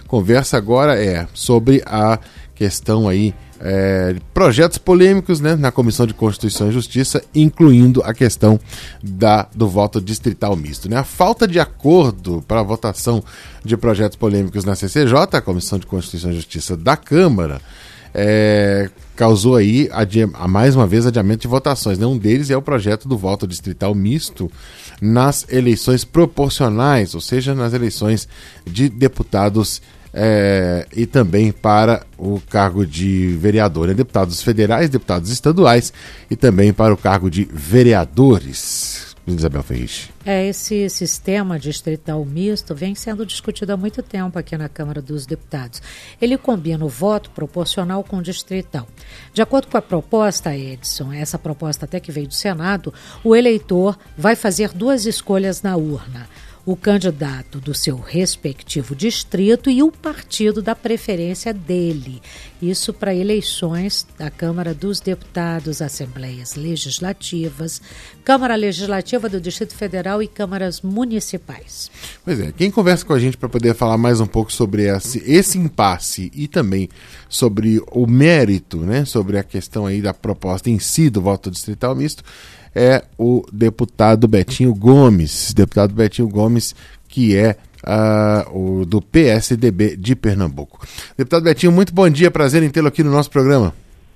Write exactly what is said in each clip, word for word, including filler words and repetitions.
conversa agora é sobre a questão aí É, projetos polêmicos, né, na Comissão de Constituição e Justiça, incluindo a questão da, do voto distrital misto. Né? A falta de acordo para a votação de projetos polêmicos na C C J, a Comissão de Constituição e Justiça da Câmara, é, causou aí, adia, mais uma vez, adiamento de votações. Né? Um deles é o projeto do voto distrital misto nas eleições proporcionais, ou seja, nas eleições de deputados É, e também para o cargo de vereador, né? Deputados federais, deputados estaduais e também para o cargo de vereadores. Isabel Ferrich. É, esse sistema distrital misto vem sendo discutido há muito tempo aqui na Câmara dos Deputados. Ele combina o voto proporcional com o distrital. De acordo com a proposta, Edson, essa proposta até que veio do Senado, o eleitor vai fazer duas escolhas na urna: o candidato do seu respectivo distrito e o partido da preferência dele. Isso para eleições da Câmara dos Deputados, Assembleias Legislativas, Câmara Legislativa do Distrito Federal e câmaras municipais. Pois é, quem conversa com a gente para poder falar mais um pouco sobre esse, esse impasse e também sobre o mérito, né, sobre a questão aí da proposta em si do voto distrital misto, é o deputado Betinho Gomes, deputado Betinho Gomes, que é uh, o do P S D B de Pernambuco. Deputado Betinho, muito bom dia, prazer em tê-lo aqui no nosso programa.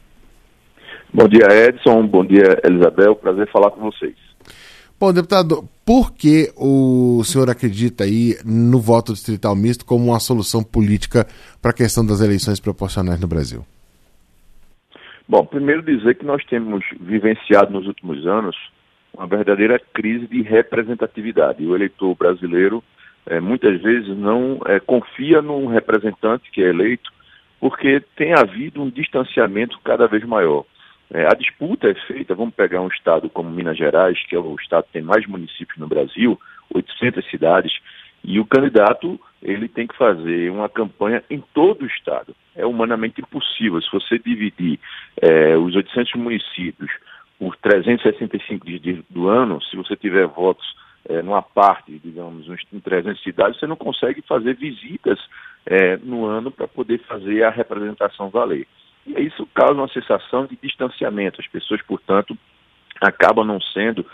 Bom dia, Edson, bom dia, Elisabel, prazer falar com vocês. Bom, deputado, por que o senhor acredita aí no voto distrital misto como uma solução política para a questão das eleições proporcionais no Brasil? Bom, primeiro dizer que nós temos vivenciado nos últimos anos uma verdadeira crise de representatividade. O eleitor brasileiro é, muitas vezes não é, confia num representante que é eleito porque tem havido um distanciamento cada vez maior. É, a disputa é feita, vamos pegar um estado como Minas Gerais, que é o estado que tem mais municípios no Brasil, oitocentas cidades, e o candidato ele tem que fazer uma campanha em todo o estado. É humanamente impossível. Se você dividir é, os oitocentos municípios por trezentos e sessenta e cinco dias do ano, se você tiver votos é, numa parte, digamos, em trezentas cidades, você não consegue fazer visitas é, no ano para poder fazer a representação valer. E isso causa uma sensação de distanciamento. As pessoas, portanto, acabam não sendo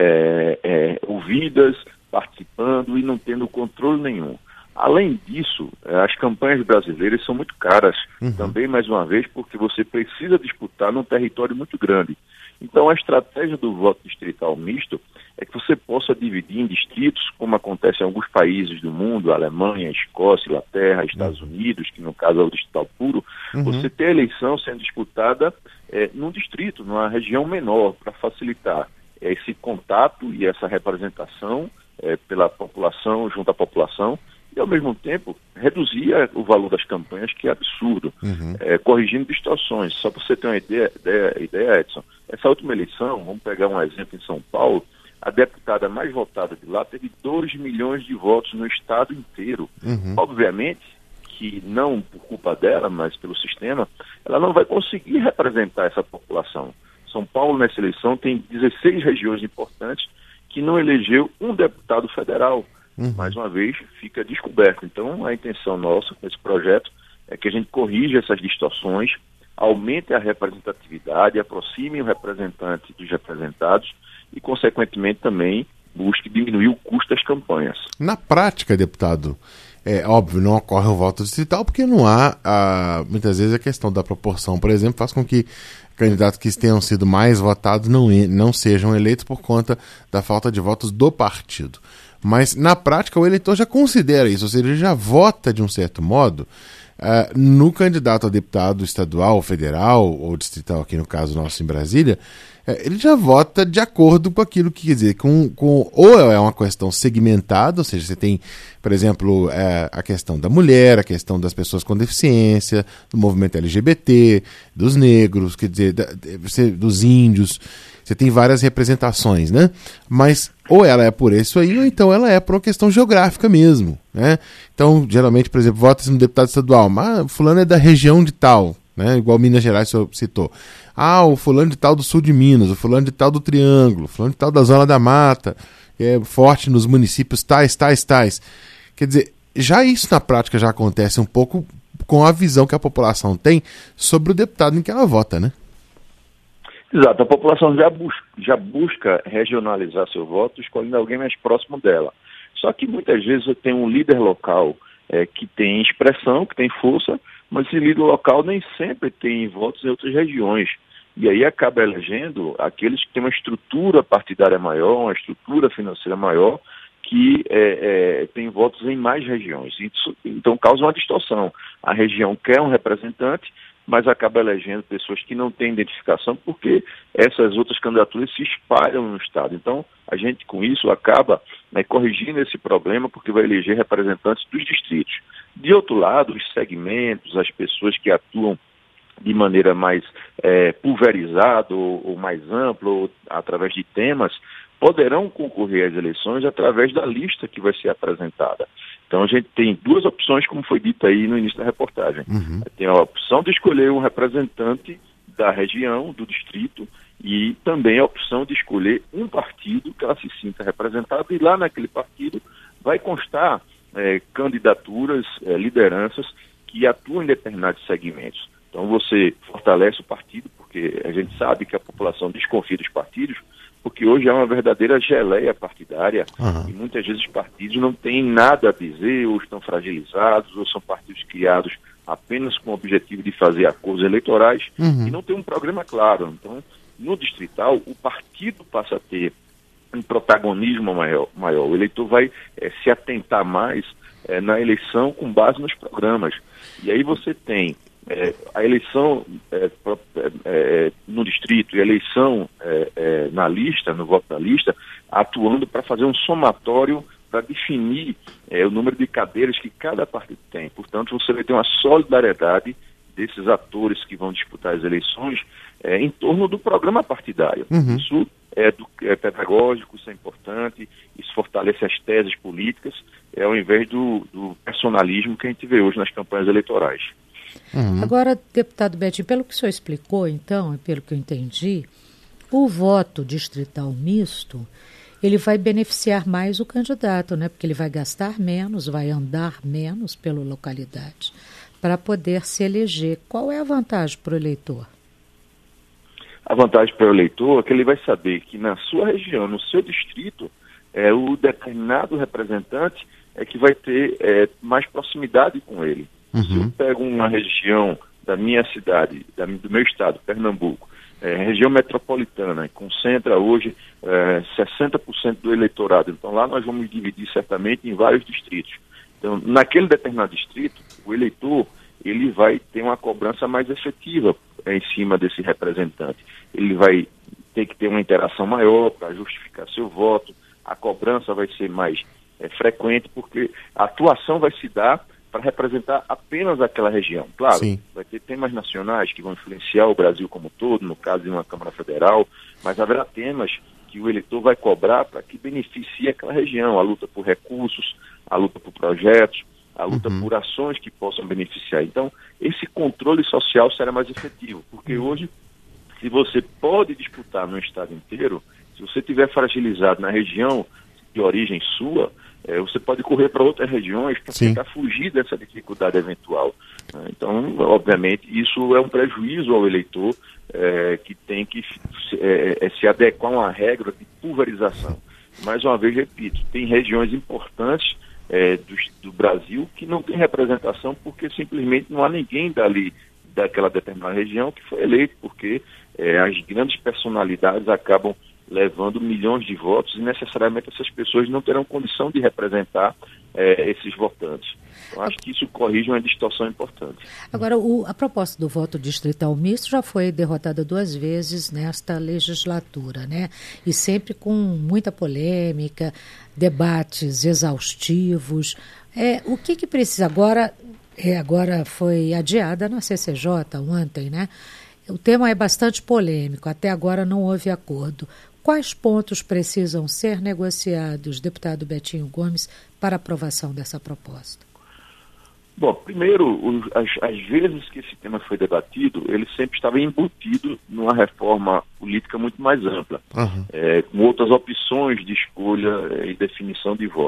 é, é, ouvidas, participando e não tendo controle nenhum. Além disso, as campanhas brasileiras são muito caras, uhum. também, mais uma vez, porque você precisa disputar num território muito grande. Então, a estratégia do voto distrital misto é que você possa dividir em distritos, como acontece em alguns países do mundo, Alemanha, Escócia, Inglaterra, Estados uhum. Unidos, que no caso é o distrital puro, uhum. você ter a eleição sendo disputada é, num distrito, numa região menor, para facilitar esse contato e essa representação é, pela população, junto à população, e, ao mesmo tempo, reduzia o valor das campanhas, que é absurdo, uhum. é, corrigindo distorções. Só para você ter uma ideia, ideia, ideia, Edson, essa última eleição, vamos pegar um exemplo em São Paulo, a deputada mais votada de lá teve dois milhões de votos no estado inteiro. Uhum. Obviamente que não por culpa dela, mas pelo sistema, ela não vai conseguir representar essa população. São Paulo, nessa eleição, tem dezesseis regiões importantes que não elegeu um deputado federal. Uhum. Mais uma vez, fica descoberto. Então, a intenção nossa com esse projeto é que a gente corrija essas distorções, aumente a representatividade, aproxime o representante dos representados e, consequentemente, também busque diminuir o custo das campanhas. Na prática, deputado, é óbvio, não ocorre o voto distrital porque não há, a, muitas vezes, a questão da proporção, por exemplo, faz com que candidatos que tenham sido mais votados não, não sejam eleitos por conta da falta de votos do partido. Mas, na prática, o eleitor já considera isso, ou seja, ele já vota, de um certo modo, uh, no candidato a deputado estadual, federal ou distrital, aqui no caso nosso em Brasília, uh, ele já vota de acordo com aquilo que quer dizer, com, com, ou é uma questão segmentada, ou seja, você tem, por exemplo, uh, a questão da mulher, a questão das pessoas com deficiência, do movimento L G B T, dos negros, quer dizer, da, dos índios. Você tem várias representações, né? Mas ou ela é por isso aí, ou então ela é por uma questão geográfica mesmo, né? Então, geralmente, por exemplo, vota-se no deputado estadual, mas fulano é da região de tal, né? Igual Minas Gerais, o senhor citou. Ah, o fulano de tal do sul de Minas, o fulano de tal do Triângulo, o fulano de tal da Zona da Mata, é forte nos municípios tais, tais, tais. Quer dizer, já isso na prática já acontece um pouco com a visão que a população tem sobre o deputado em que ela vota, né? Exato, a população já, bus já busca regionalizar seu voto, escolhendo alguém mais próximo dela. Só que muitas vezes você tem um líder local é, que tem expressão, que tem força, mas esse líder local nem sempre tem votos em outras regiões. E aí acaba elegendo aqueles que têm uma estrutura partidária maior, uma estrutura financeira maior, que é, é, tem votos em mais regiões. Isso, então causa uma distorção. A região quer um representante, mas acaba elegendo pessoas que não têm identificação porque essas outras candidaturas se espalham no Estado. Então, a gente, com isso, acaba né, corrigindo esse problema porque vai eleger representantes dos distritos. De outro lado, os segmentos, as pessoas que atuam de maneira mais é, pulverizada ou, ou mais ampla, ou através de temas, poderão concorrer às eleições através da lista que vai ser apresentada. Então a gente tem duas opções, como foi dito aí no início da reportagem. Uhum. Tem a opção de escolher um representante da região, do distrito, e também a opção de escolher um partido que ela se sinta representada, e lá naquele partido vai constar é, candidaturas, é, lideranças que atuam em determinados segmentos. Então você fortalece o partido, porque a gente sabe que a população desconfia dos partidos, porque hoje é uma verdadeira geleia partidária, uhum. E muitas vezes os partidos não têm nada a dizer, ou estão fragilizados, ou são partidos criados apenas com o objetivo de fazer acordos eleitorais, uhum. E não tem um programa claro. Então, no distrital, o partido passa a ter um protagonismo maior. maior. O eleitor vai é, se atentar mais é, na eleição com base nos programas. E aí você tem É, a eleição é, é, no distrito e a eleição é, é, na lista, no voto da lista, atuando para fazer um somatório para definir é, o número de cadeiras que cada partido tem. Portanto, você vai ter uma solidariedade desses atores que vão disputar as eleições é, em torno do programa partidário. Uhum. Isso é, do, é pedagógico, isso é importante, isso fortalece as teses políticas, é, ao invés do, do personalismo que a gente vê hoje nas campanhas eleitorais. Uhum. Agora, deputado Betinho, pelo que o senhor explicou, então, e pelo que eu entendi, o voto distrital misto, ele vai beneficiar mais o candidato, né? Porque ele vai gastar menos, vai andar menos pela localidade, para poder se eleger. Qual é a vantagem para o eleitor? A vantagem para o eleitor é que ele vai saber que na sua região, no seu distrito, é, o determinado representante é que vai ter é, mais proximidade com ele. Uhum. Se eu pego uma região da minha cidade, da, do meu estado, Pernambuco, é, região metropolitana, concentra hoje é, sessenta por cento do eleitorado. Então lá nós vamos dividir certamente em vários distritos. Então, naquele determinado distrito, o eleitor ele vai ter uma cobrança mais efetiva é, em cima desse representante. Ele vai ter que ter uma interação maior para justificar seu voto, a cobrança vai ser mais é, frequente, porque a atuação vai se dar para representar apenas aquela região. Claro, Sim. vai ter temas nacionais que vão influenciar o Brasil como um todo, no caso de uma Câmara Federal, mas haverá temas que o eleitor vai cobrar para que beneficie aquela região, a luta por recursos, a luta por projetos, a luta uhum. por ações que possam beneficiar. Então, esse controle social será mais efetivo, porque hoje, se você pode disputar no estado inteiro, se você estiver fragilizado na região de origem sua, É, você pode correr para outras regiões para tentar fugir dessa dificuldade eventual. Né? Então, obviamente, isso é um prejuízo ao eleitor é, que tem que é, é, se adequar a uma regra de pulverização. Mais uma vez, repito, tem regiões importantes é, do, do Brasil que não tem representação porque simplesmente não há ninguém dali, daquela determinada região que foi eleito, porque é, as grandes personalidades acabam levando milhões de votos e necessariamente essas pessoas não terão condição de representar é, esses votantes. Então, acho que isso corrige uma distorção importante. Agora, o, a proposta do voto distrital misto já foi derrotada duas vezes nesta legislatura, né? E sempre com muita polêmica, debates exaustivos. É, o que, que precisa agora? É, agora foi adiada na C C J ontem, né? O tema é bastante polêmico, até agora não houve acordo. Quais pontos precisam ser negociados, deputado Betinho Gomes, para aprovação dessa proposta? Bom, primeiro, os, as, as vezes que esse tema foi debatido, ele sempre estava embutido numa reforma política muito mais ampla, uhum. é, com outras opções de escolha e definição de voto.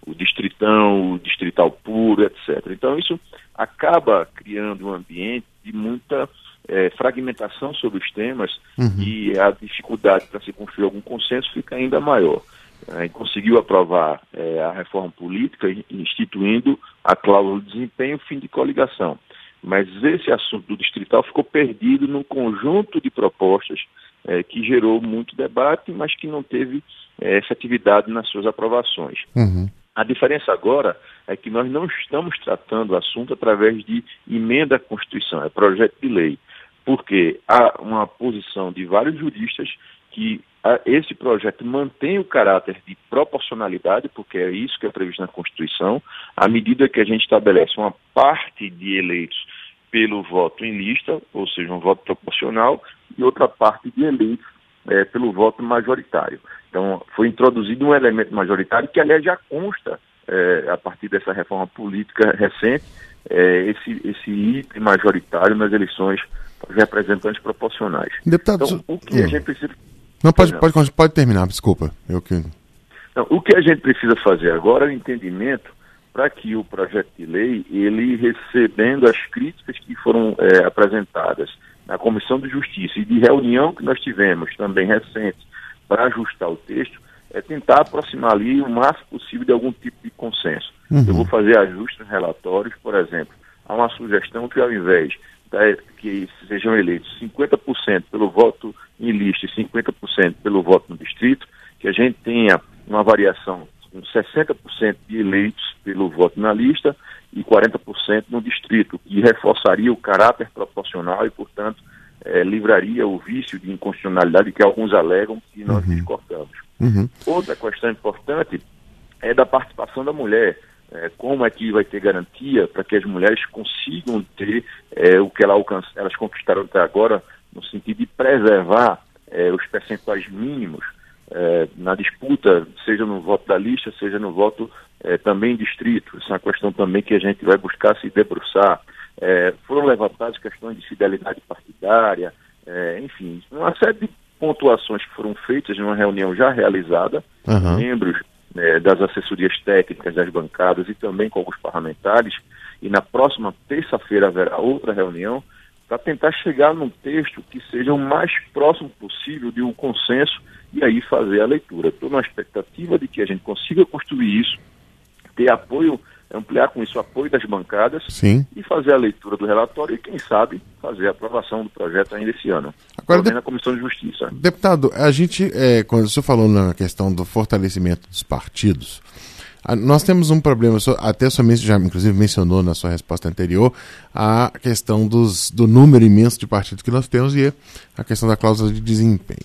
o distritão, o distrital puro, etcétera. Então isso acaba criando um ambiente de muita é, fragmentação sobre os temas, uhum. e a dificuldade para se construir algum consenso fica ainda maior. É, conseguiu aprovar é, a reforma política, instituindo a cláusula de desempenho, fim de coligação. Mas esse assunto do distrital ficou perdido num conjunto de propostas é, que gerou muito debate, mas que não teve é, efetividade nas suas aprovações. Uhum. A diferença agora é que nós não estamos tratando o assunto através de emenda à Constituição, é projeto de lei, porque há uma posição de vários juristas que a, esse projeto mantém o caráter de proporcionalidade, porque é isso que é previsto na Constituição, à medida que a gente estabelece uma parte de eleitos pelo voto em lista, ou seja, um voto proporcional, e outra parte de eleitos é, pelo voto majoritário. Então, foi introduzido um elemento majoritário que, aliás, já consta, é, a partir dessa reforma política recente, é, esse, esse item majoritário nas eleições para representantes proporcionais. Deputado, então, o que hum. a gente precisa... Não, pode, pode, pode terminar, desculpa. Eu que... Não, o que a gente precisa fazer agora é o entendimento para que o projeto de lei, ele recebendo as críticas que foram é, apresentadas na Comissão de Justiça e de reunião que nós tivemos também recente para ajustar o texto, é tentar aproximar ali o máximo possível de algum tipo de consenso. Uhum. Eu vou fazer ajustes nos relatórios, por exemplo, há uma sugestão que ao invés de que sejam eleitos cinquenta por cento pelo voto em lista e cinquenta por cento pelo voto no distrito, que a gente tenha uma variação com sessenta por cento de eleitos pelo voto na lista e quarenta por cento no distrito, que reforçaria o caráter proporcional e, portanto, eh, livraria o vício de inconstitucionalidade que alguns alegam que nós uhum. discordamos. Uhum. Outra questão importante é da participação da mulher. É, como é que vai ter garantia para que as mulheres consigam ter é, o que ela alcança, elas conquistaram até agora, no sentido de preservar é, os percentuais mínimos é, na disputa, seja no voto da lista, seja no voto é, também em distrito. Isso é uma questão também que a gente vai buscar se debruçar. É, foram levantadas questões de fidelidade partidária, é, enfim, uma série de pontuações que foram feitas numa reunião já realizada, uhum. membros É, das assessorias técnicas das bancadas e também com alguns parlamentares, e na próxima terça-feira haverá outra reunião para tentar chegar num texto que seja o mais próximo possível de um consenso e aí fazer a leitura. Estou na expectativa de que a gente consiga construir isso, ter apoio, ampliar com isso o apoio das bancadas. Sim. E fazer a leitura do relatório e, quem sabe, fazer a aprovação do projeto ainda esse ano. Agora, de... na Comissão de Justiça. Deputado, a gente, é, quando o senhor falou na questão do fortalecimento dos partidos, a, nós temos um problema, até o senhor já inclusive mencionou na sua resposta anterior, a questão dos, do número imenso de partidos que nós temos e a questão da cláusula de desempenho.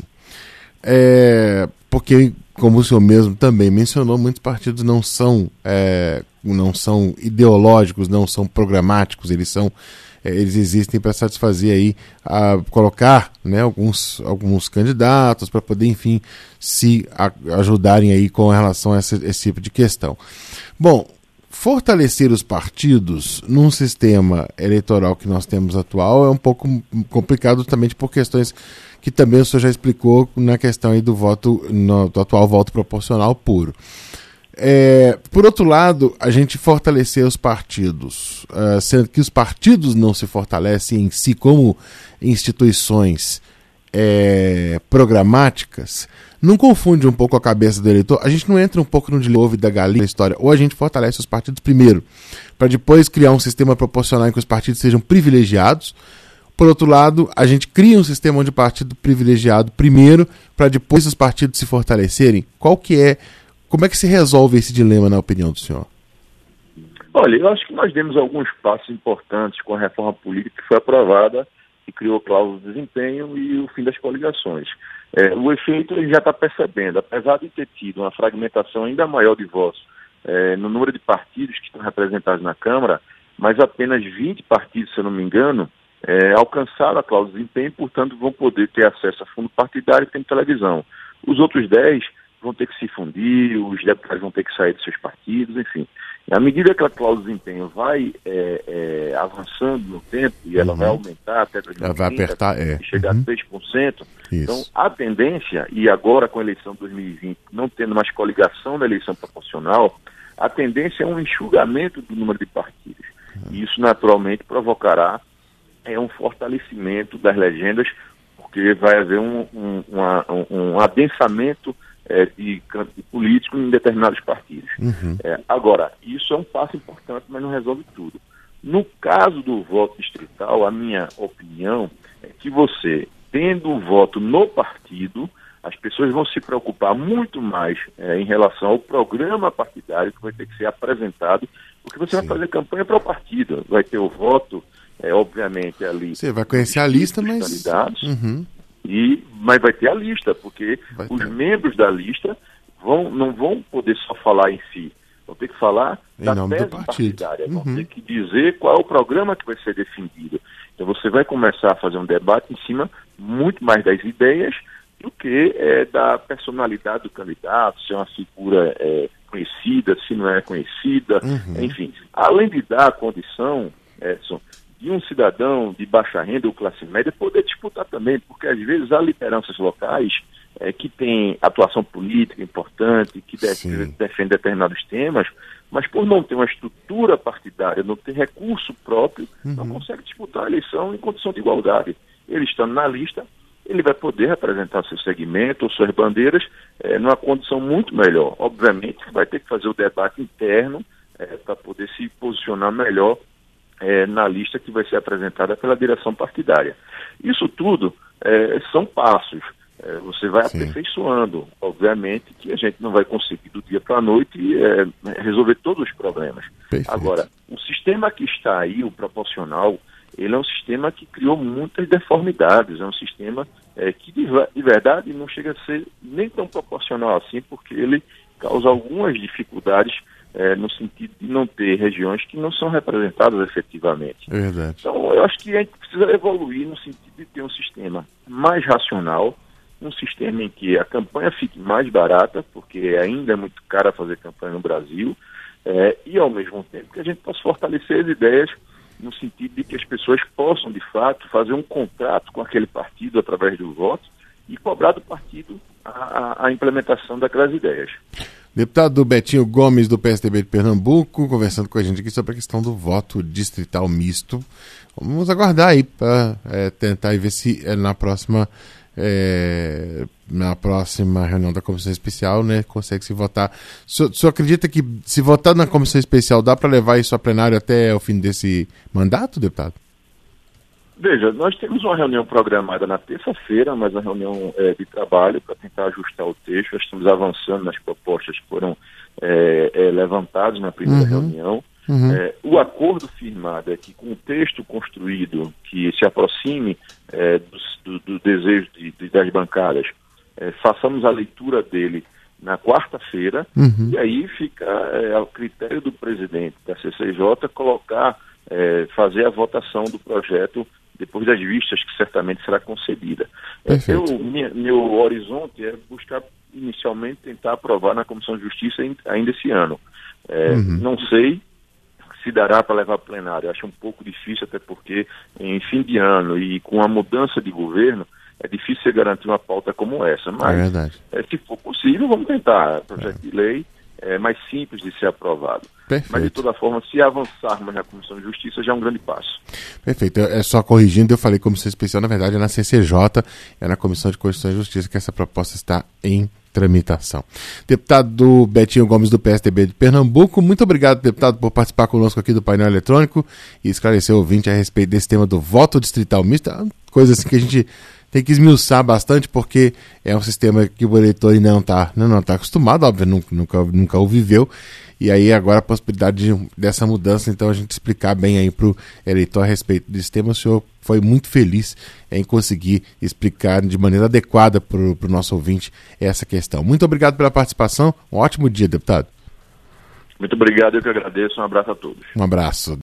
É, porque, como o senhor mesmo também mencionou, muitos partidos não são, é, não são ideológicos, não são programáticos, eles são, é, eles existem para satisfazer aí, a, colocar, né, alguns, alguns candidatos para poder, enfim, se a, ajudarem aí com relação a esse, esse tipo de questão. Bom, fortalecer os partidos num sistema eleitoral que nós temos atual é um pouco complicado justamente por questões que também o senhor já explicou na questão aí do voto, no, do atual voto proporcional puro. É, por outro lado, a gente fortalecer os partidos, uh, sendo que os partidos não se fortalecem em si como instituições é, programáticas, não confunde um pouco a cabeça do eleitor? A gente não entra um pouco no dilema da galinha da história, ou a gente fortalece os partidos primeiro, para depois criar um sistema proporcional em que os partidos sejam privilegiados. Por outro lado, a gente cria um sistema onde o partido privilegiado primeiro, para depois os partidos se fortalecerem. Qual que é, como é que se resolve esse dilema, na opinião do senhor? Olha, eu acho que nós demos alguns passos importantes com a reforma política que foi aprovada, que criou cláusula de desempenho e o fim das coligações. É, o efeito ele já está percebendo, apesar de ter tido uma fragmentação ainda maior de votos é, no número de partidos que estão representados na Câmara, mas apenas vinte partidos, se eu não me engano, É, alcançaram a cláusula de desempenho, portanto vão poder ter acesso a fundo partidário e tempo de televisão. Os outros dez vão ter que se fundir, os deputados vão ter que sair de seus partidos, enfim. E à medida que a cláusula de desempenho vai é, é, avançando no tempo, e ela uhum. vai aumentar até dois mil e trinta, ela vai apertar, é. chegar uhum. a seis por cento, Isso. Então a tendência, e agora com a eleição de dois mil e vinte, não tendo mais coligação na eleição proporcional, a tendência é um enxugamento do número de partidos. E isso naturalmente provocará é, um fortalecimento das legendas, porque vai haver um, um, uma, um, um adensamento é, de, de político em determinados partidos. Uhum. É, agora, isso é um passo importante, mas não resolve tudo. No caso do voto distrital, a minha opinião é que você, tendo o voto no partido, as pessoas vão se preocupar muito mais é, em relação ao programa partidário que vai ter que ser apresentado, porque você Sim. vai fazer campanha para o partido, vai ter o voto, é, obviamente, ali. Você vai conhecer a lista, mas... candidatos, uhum. e, mas vai ter a lista, porque vai os ter. membros da lista vão, não vão poder só falar em si, vão ter que falar em da nome tese do partido. partidária, uhum. vão ter que dizer qual é o programa que vai ser defendido. Então você vai começar a fazer um debate em cima muito mais das ideias do que é, da personalidade do candidato, se é uma figura é, conhecida, se não é conhecida, uhum. enfim. Além de dar a condição, Edson, de um cidadão de baixa renda ou classe média poder disputar também, porque às vezes há lideranças locais é, que têm atuação política importante, que def- defendem determinados temas, mas por não ter uma estrutura partidária, não ter recurso próprio, uhum. não consegue disputar a eleição em condição de igualdade. Ele estando na lista, ele vai poder representar seu segmento ou suas bandeiras é, numa condição muito melhor. Obviamente, vai ter que fazer o debate interno é, para poder se posicionar melhor é, na lista que vai ser apresentada pela direção partidária. Isso tudo é, são passos. É, você vai Sim. aperfeiçoando. Obviamente que a gente não vai conseguir do dia para a noite é, resolver todos os problemas. Perfeito. Agora, o sistema que está aí, o proporcional, ele é um sistema que criou muitas deformidades, é um sistema é, que de, de verdade não chega a ser nem tão proporcional assim, porque ele causa algumas dificuldades é, no sentido de não ter regiões que não são representadas efetivamente. É verdade. Então eu acho que a gente precisa evoluir no sentido de ter um sistema mais racional, um sistema em que a campanha fique mais barata, porque ainda é muito caro fazer campanha no Brasil, é, e ao mesmo tempo que a gente possa fortalecer as ideias no sentido de que as pessoas possam, de fato, fazer um contrato com aquele partido através do voto e cobrar do partido a, a implementação daquelas ideias. Deputado Betinho Gomes, do P S D B de Pernambuco, conversando com a gente aqui sobre a questão do voto distrital misto. Vamos aguardar aí para é, tentar ver se é, na próxima... É, na próxima reunião da comissão especial, né, consegue se votar. O senhor, o senhor acredita que se votar na comissão especial dá para levar isso a plenário até o fim desse mandato, deputado? Veja, nós temos uma reunião programada na terça-feira, mas uma reunião é, de trabalho para tentar ajustar o texto. Nós estamos avançando nas propostas que foram é, é, levantadas na primeira uhum. reunião. Uhum. É, o acordo firmado é que com o texto construído que se aproxime é, do, do, do desejo de, de, das bancadas, é, façamos a leitura dele na quarta-feira, uhum. e aí fica é, ao critério do presidente da C C J colocar, é, fazer a votação do projeto depois das vistas que certamente será concedida. É, eu, minha, meu horizonte é buscar inicialmente tentar aprovar na Comissão de Justiça ainda esse ano. É, uhum. Não sei se dará para levar a plenário. Acho um pouco difícil, até porque em fim de ano e com a mudança de governo, é difícil você garantir uma pauta como essa. Mas, é verdade. É, se for possível, vamos tentar. Projeto é. de lei é mais simples de ser aprovado. Perfeito. Mas, de toda forma, se avançarmos na Comissão de Justiça, já é um grande passo. Perfeito. É só corrigindo, eu falei Comissão Especial, na verdade é na C C J, é na Comissão de Constituição e Justiça que essa proposta está em tramitação. Deputado Betinho Gomes, do P S D B de Pernambuco, muito obrigado, deputado, por participar conosco aqui do painel eletrônico e esclarecer o ouvinte a respeito desse tema do voto distrital misto, coisa assim que a gente tem que esmiuçar bastante, porque é um sistema que o eleitor não está não, não tá acostumado, óbvio, nunca, nunca, nunca o viveu, e aí agora a possibilidade de, dessa mudança, então a gente explicar bem aí para o eleitor a respeito desse tema. O senhor foi muito feliz em conseguir explicar de maneira adequada para o nosso ouvinte essa questão. Muito obrigado pela participação, um ótimo dia, deputado. Muito obrigado, eu que agradeço, um abraço a todos. Um abraço.